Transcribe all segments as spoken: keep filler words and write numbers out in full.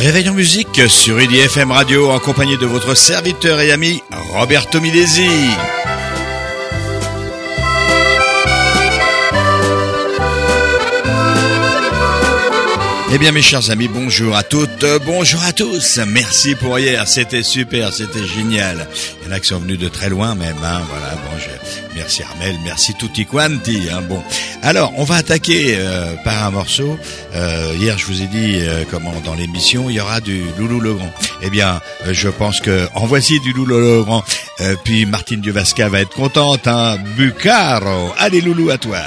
Réveil en musique sur I D F M Radio en compagnie de votre serviteur et ami Roberto Milesi. Eh bien mes chers amis, bonjour à toutes, bonjour à tous. Merci pour hier, c'était super, c'était génial. Il y en a qui sont venus de très loin même, hein, voilà. Bon, je... merci Armel, merci tutti quanti. Hein, bon, alors on va attaquer euh, par un morceau. Euh, hier je vous ai dit euh, comment dans l'émission il y aura du Loulou Legrand. Eh bien, euh, je pense que en voici du Loulou Legrand. Euh, puis Martine Duvasca va être contente. Hein, Bucaro, allez Loulou à toi.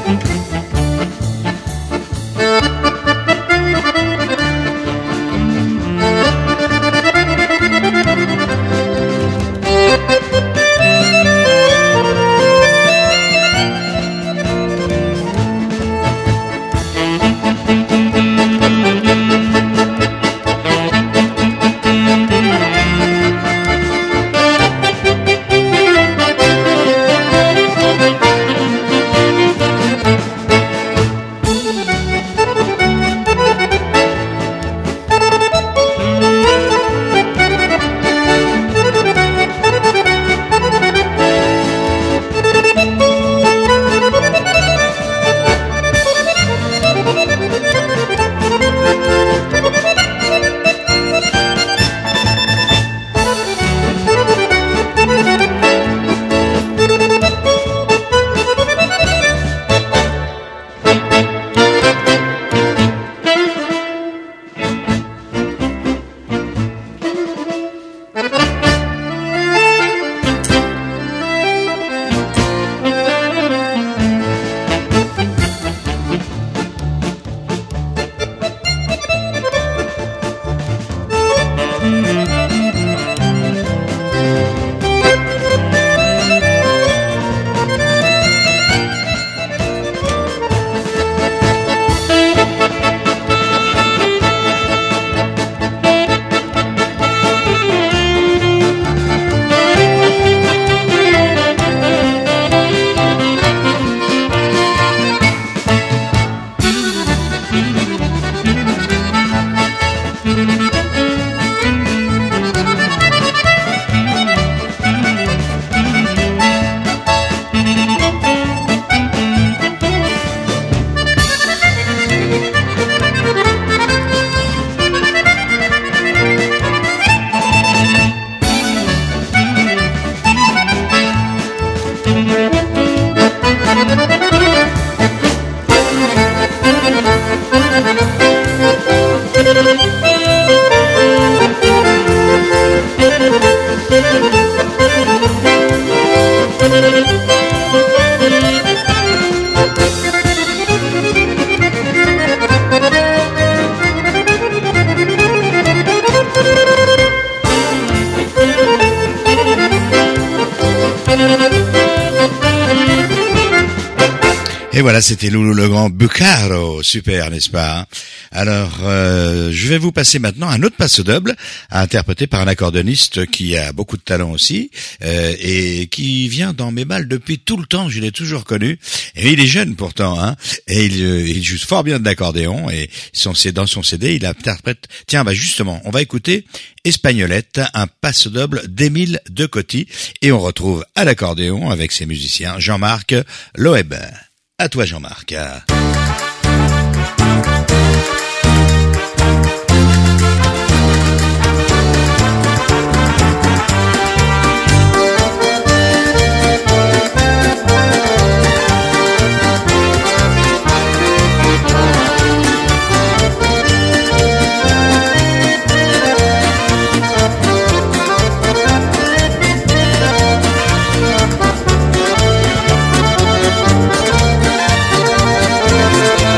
Et voilà, c'était Loulou Legrand, Bucaro, super, n'est-ce pas hein? Alors, euh, je vais vous passer maintenant un autre passo double, interprété par un accordéoniste qui a beaucoup de talent aussi, euh, et qui vient dans mes balles depuis tout le temps, je l'ai toujours connu. Et il est jeune pourtant, hein, et il, il joue fort bien de l'accordéon, et son, dans son C D, il interprète... Tiens, bah justement, on va écouter Espagnolette, un passo double d'Émile de Coty, et on retrouve à l'accordéon avec ses musiciens Jean-Marc Loeb. À toi Jean-Marc. We'll be right back.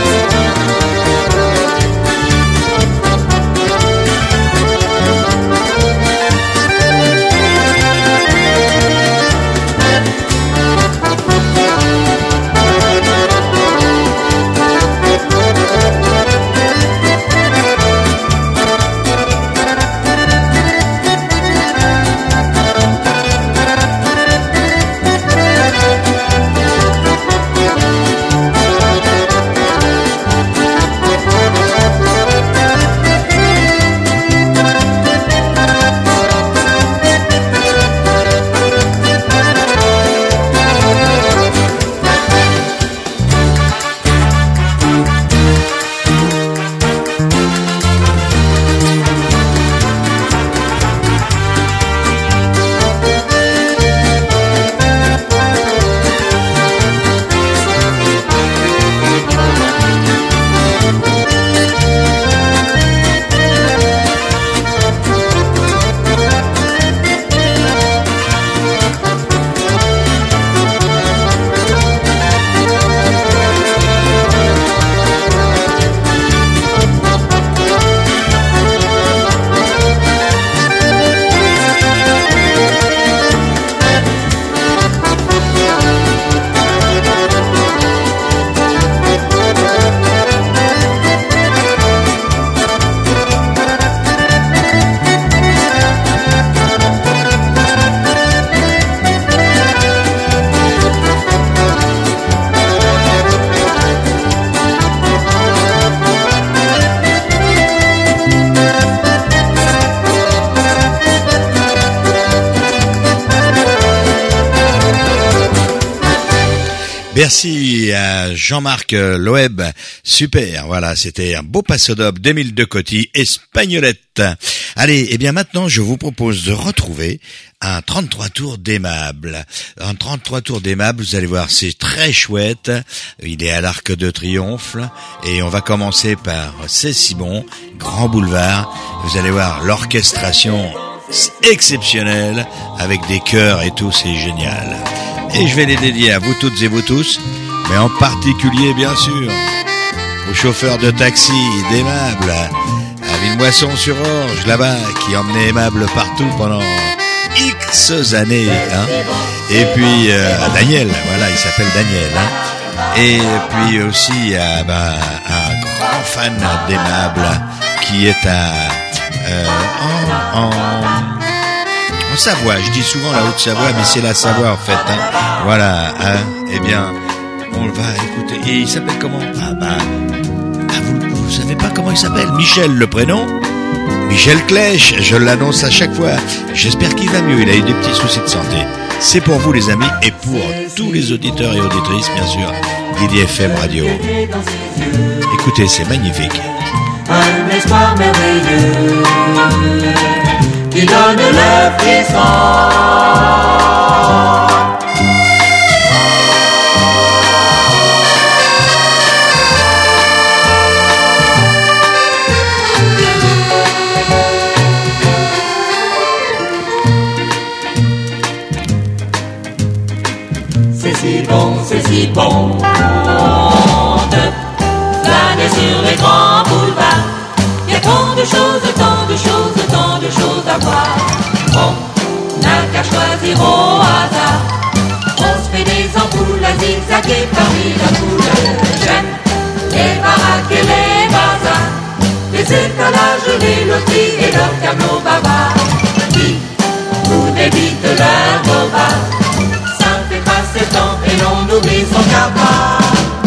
Merci à Jean-Marc Loeb. Super, voilà, c'était un beau passodoble d'Émile de Coty, Espagnolette. Allez, et bien maintenant, je vous propose de retrouver un trente-trois tours d'Aimable. Un trente-trois tours d'Aimable, vous allez voir, c'est très chouette. Il est à l'Arc de Triomphe. Et on va commencer par C'est si bon, Grand Boulevard. Vous allez voir l'orchestration exceptionnelle, avec des chœurs et tout, c'est génial. Et je vais les dédier à vous toutes et vous tous, mais en particulier, bien sûr, aux chauffeurs de taxi d'Aimable, à Villemoisson-sur-Orge, là-bas, qui emmenaient Aimable partout pendant X années, hein. Et puis euh, à Daniel, voilà, il s'appelle Daniel, hein. Et puis aussi à bah, un grand fan d'Aimable qui est à euh, en, en En Savoie, je dis souvent la Haute-Savoie, mais c'est la Savoie en fait. Hein. Voilà, hein. Eh bien, on va écouter. Et il s'appelle comment? Ah bah, ah, vous, vous savez pas comment il s'appelle? Michel, le prénom. Michel Clèche, je l'annonce à chaque fois. J'espère qu'il va mieux, il a eu des petits soucis de santé. C'est pour vous les amis et pour tous les auditeurs et auditrices, bien sûr, d'I D F M Radio. Écoutez, c'est magnifique. Un espoir merveilleux qui donne le frisson. C'est si bon, c'est si bon de flâner sur les grands boulevards. Il y a tant de choses, tant de choses, tant de choses à voir. On n'a qu'à choisir au hasard. On se fait des ampoules à zigzaguer parmi la foule. J'aime les baraques et les bazars, les étalages, les loteries et leurs camions bavards qui nous débitent leur bobard. Ça fait passer le temps et l'on oublie son cafard.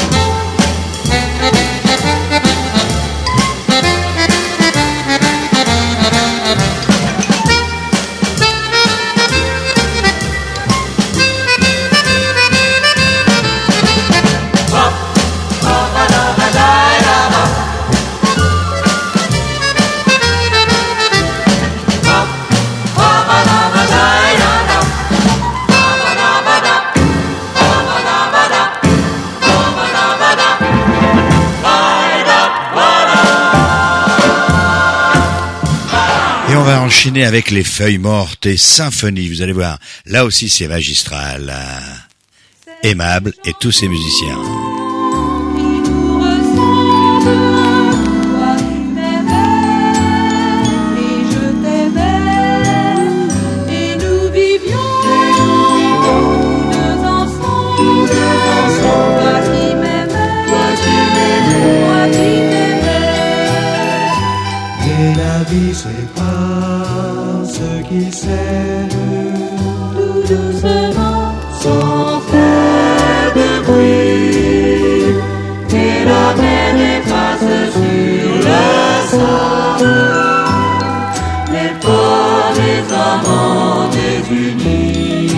Enchaîner avec les feuilles mortes et symphonie, vous allez voir, là aussi c'est magistral. Aimable et tous ses musiciens. C'est pas ce qui s'aiment tout doucement sans faire de bruit, et la mer efface sur le sable les pas des amants désunis.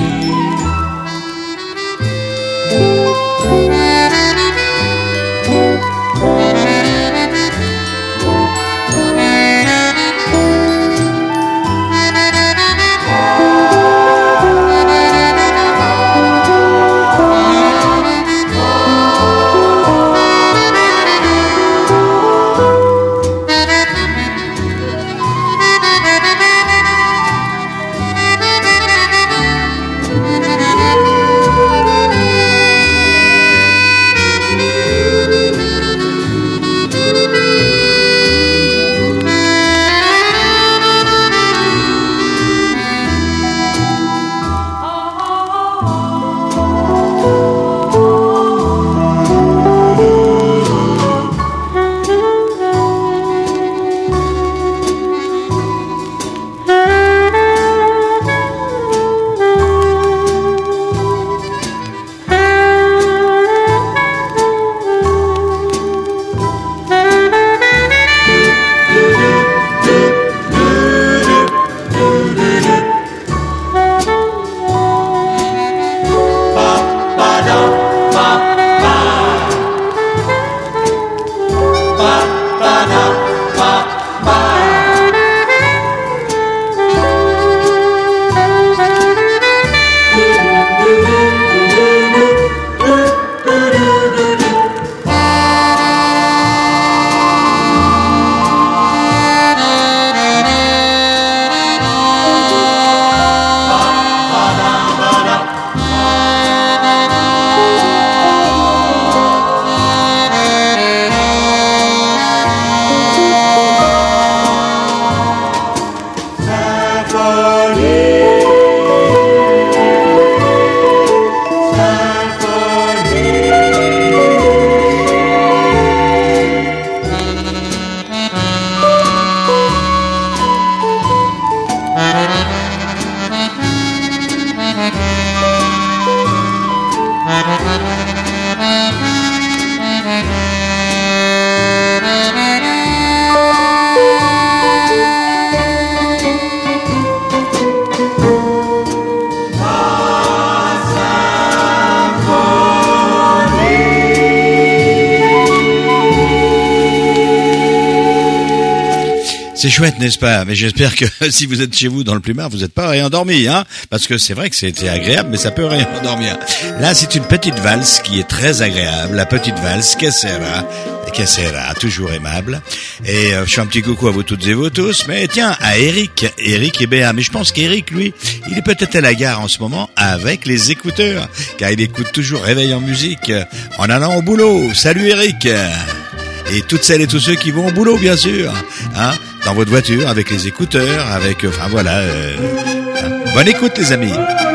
C'est chouette, n'est-ce pas? Mais j'espère que si vous êtes chez vous dans le plumard, vous n'êtes pas réendormi, hein? Parce que c'est vrai que c'était agréable, mais ça peut réendormir. Là, c'est une petite valse qui est très agréable. La petite valse, que sera? Que sera? Toujours aimable. Et euh, je fais un petit coucou à vous toutes et vous tous. Mais tiens, à Eric, Eric et Béa. Mais je pense qu'Eric, lui, il est peut-être à la gare en ce moment avec les écouteurs, car il écoute toujours Réveil en musique en allant au boulot. Salut Eric! Et toutes celles et tous ceux qui vont au boulot, bien sûr, hein, dans votre voiture, avec les écouteurs, avec, enfin voilà. Euh, hein. Bonne écoute, les amis.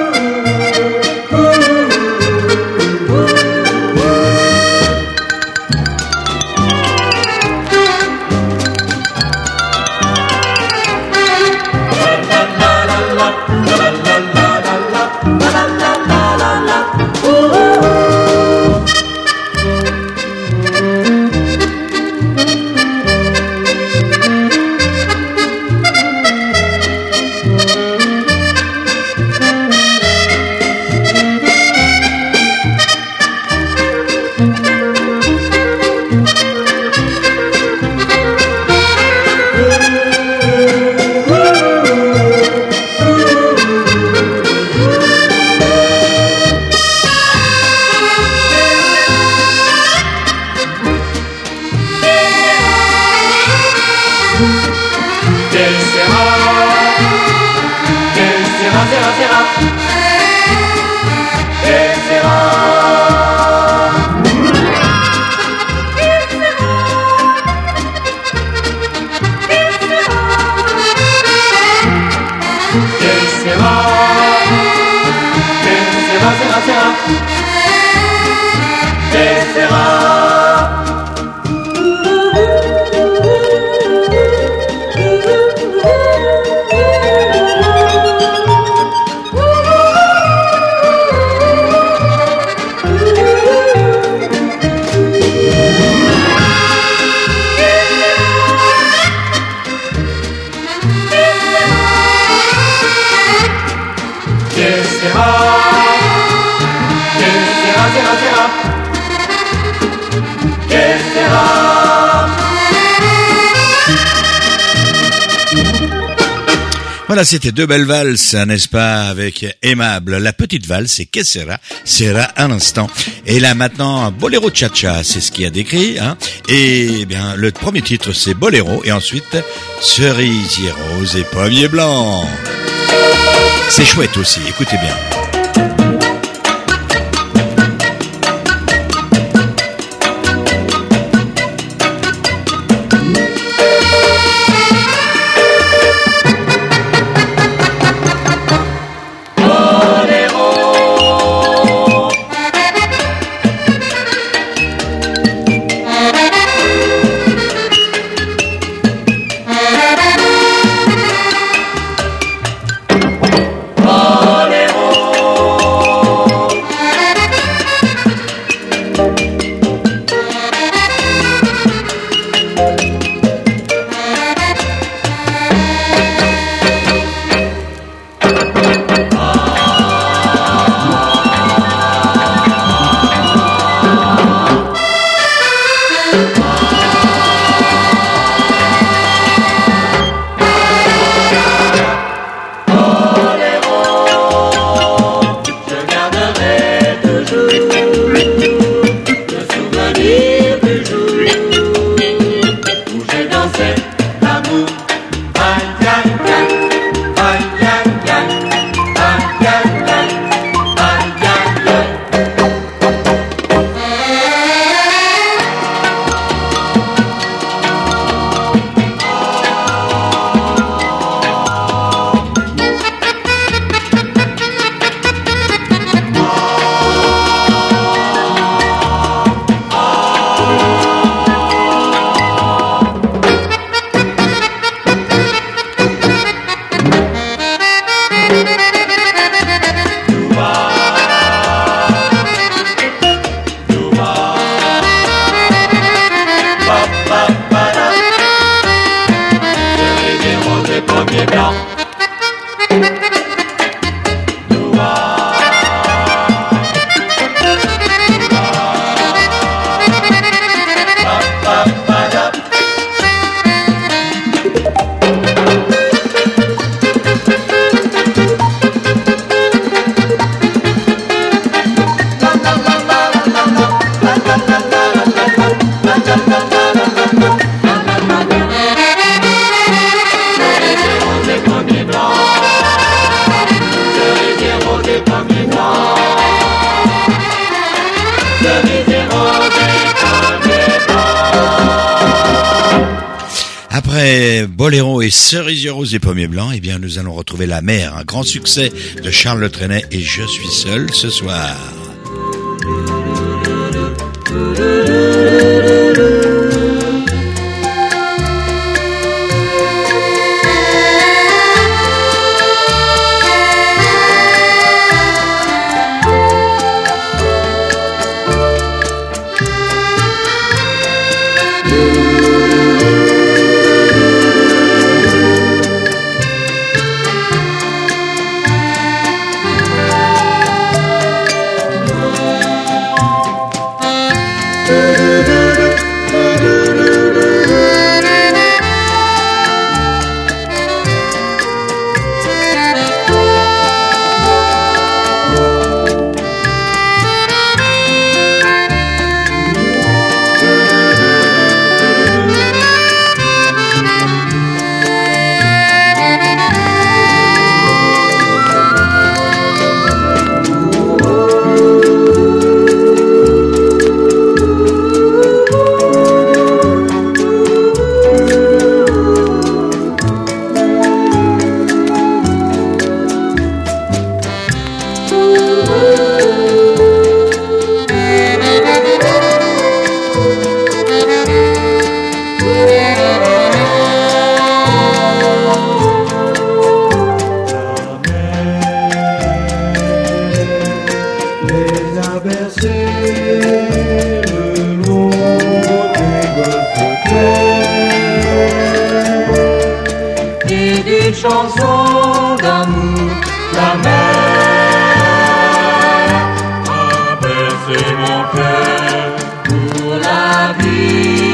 Voilà, c'était deux belles valses, n'est-ce pas, avec Aimable. La petite valse, c'est Que sera? Sera un instant. Et là, maintenant, Boléro Cha-Cha, c'est ce qu'il y a décrit, hein. Et, eh bien, le premier titre, c'est Boléro. Et ensuite, Cerisier rose et Pommier blanc. C'est chouette aussi, écoutez bien. Boléro. Après Boléro et Cerisier rose et pommiers blancs, eh bien, nous allons retrouver La Mer, un grand succès de Charles Le Trenet et Je suis seul ce soir. Chanson d'amour, la mer a baissé mon cœur pour la vie.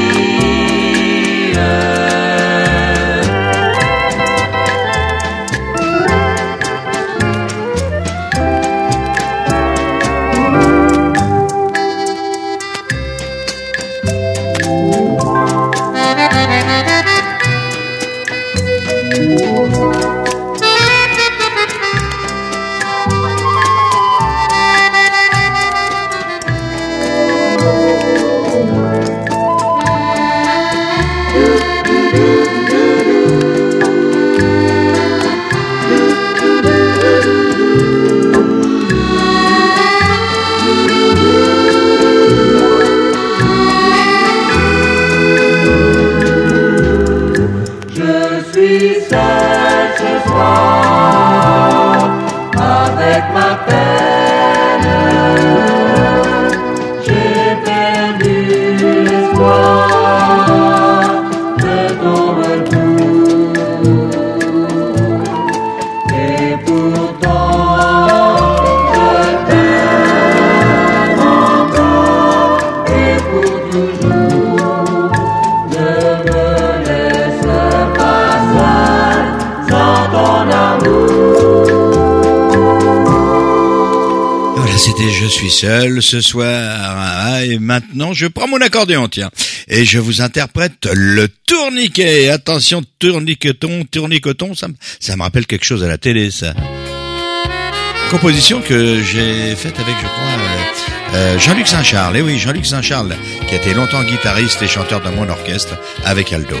Je suis seul ce soir, et maintenant je prends mon accordéon, tiens, et je vous interprète le tourniquet. Attention, tourniqueton, tourniqueton, ça me, ça me rappelle quelque chose à la télé, ça. Composition que j'ai faite avec, je crois, euh, euh, Jean-Luc Saint-Charles. Et oui, Jean-Luc Saint-Charles, qui a été longtemps guitariste et chanteur dans mon orchestre avec Aldo.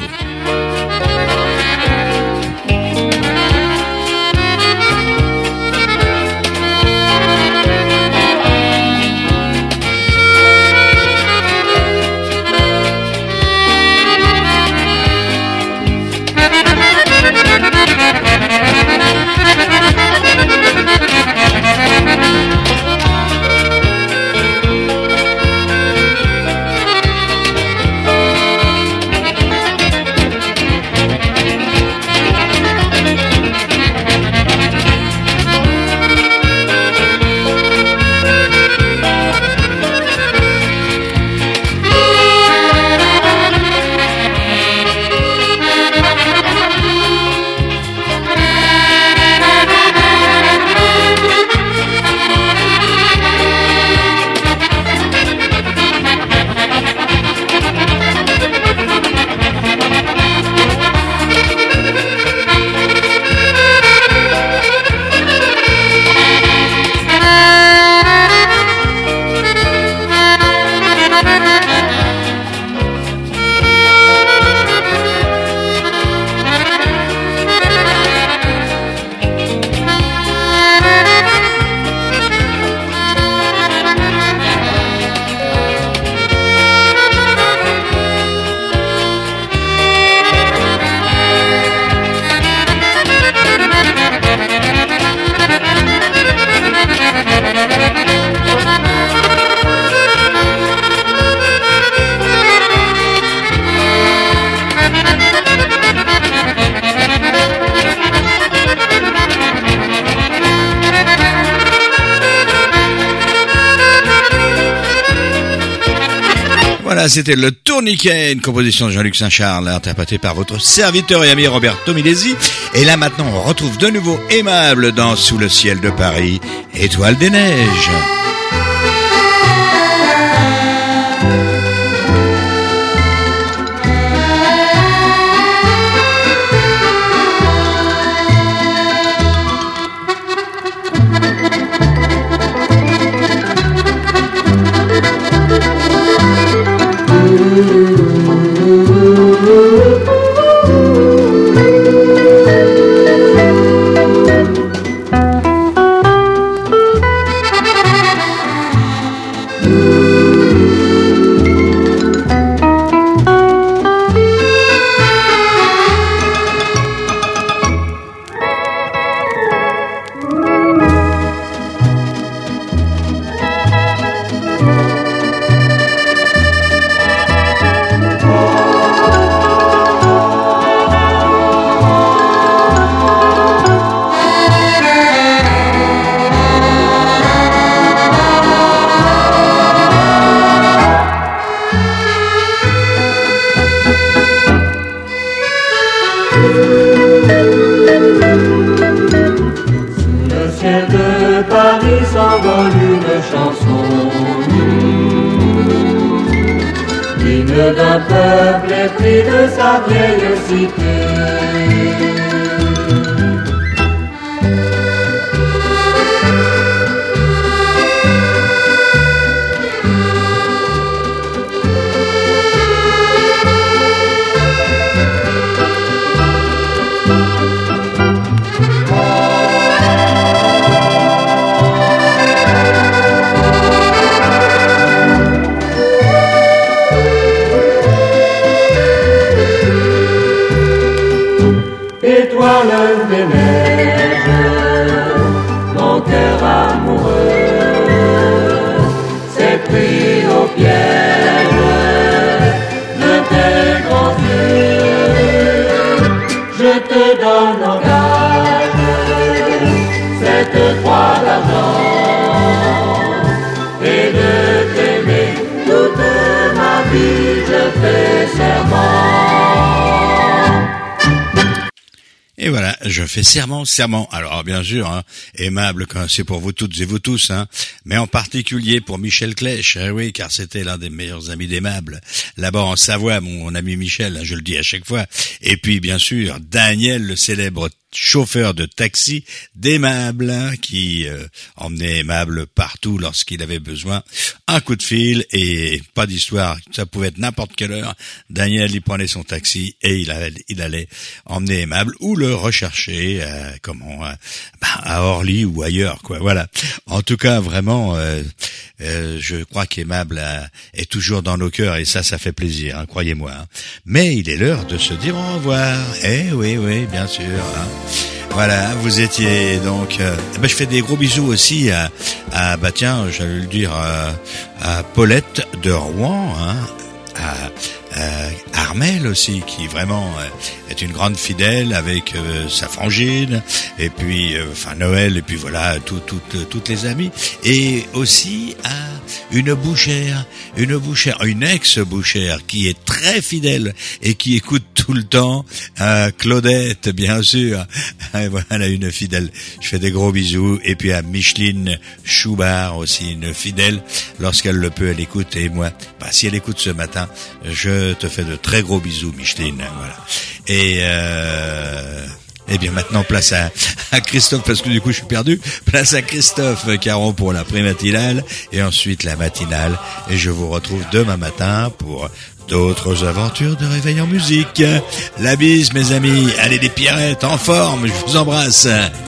Voilà, c'était le Tourniquet, une composition de Jean-Luc Saint-Charles, interprétée par votre serviteur et ami Roberto Milesi. Et là maintenant, on retrouve de nouveau Aimable dans Sous le ciel de Paris, Étoile des neiges. D'un peuple épris de sa vieille cité. Étoile des neiges, mon cœur amoureux s'est pris au piège de tes grands yeux. Je te donne en gage cette croix d'argent et de t'aimer toute ma vie, je fais serment. Et voilà, je fais serment, serment. Alors bien sûr, hein, aimable, c'est pour vous toutes et vous tous, hein, mais en particulier pour Michel Clèche, hein, oui, car c'était l'un des meilleurs amis d'Aimable, là-bas en Savoie, mon ami Michel, hein, je le dis à chaque fois. Et puis bien sûr, Daniel, le célèbre chauffeur de taxi d'Aimable, hein, qui euh, emmenait Aimable partout lorsqu'il avait besoin. Un coup de fil et pas d'histoire, ça pouvait être n'importe quelle heure. Daniel, il prenait son taxi et il allait, il allait emmener Aimable ou le rechercher, euh, comment, euh, bah, à Orly ou ailleurs, quoi. Voilà. En tout cas, vraiment, euh, euh, je crois qu'Aimable euh, est toujours dans nos cœurs et ça, ça fait plaisir, hein, croyez-moi. Hein. Mais il est l'heure de se dire au revoir. Eh oui, oui, bien sûr. Hein. Voilà, vous étiez donc. Euh, ben je fais des gros bisous aussi à, à bah tiens, j'allais le dire à, à Paulette de Rouen, hein, à, à Armel aussi, qui vraiment euh, est une grande fidèle avec euh, sa frangine, et puis euh, enfin Noël, et puis voilà, tout, tout, toutes les amies, et aussi à une bouchère, une bouchère, une ex-bouchère qui est très fidèle et qui écoute tout le temps, à Claudette, bien sûr. Et voilà, une fidèle. Je fais des gros bisous. Et puis à Micheline Choubard aussi, une fidèle. Lorsqu'elle le peut, elle écoute. Et moi, bah, si elle écoute ce matin, je te fais de très gros bisous, Micheline. Voilà. Et euh... Eh bien maintenant place à, à Christophe, parce que du coup je suis perdu, place à Christophe Caron pour la pré-matinale et ensuite la matinale, et je vous retrouve demain matin pour d'autres aventures de réveil en musique. La bise mes amis, allez les Pierrettes en forme, je vous embrasse.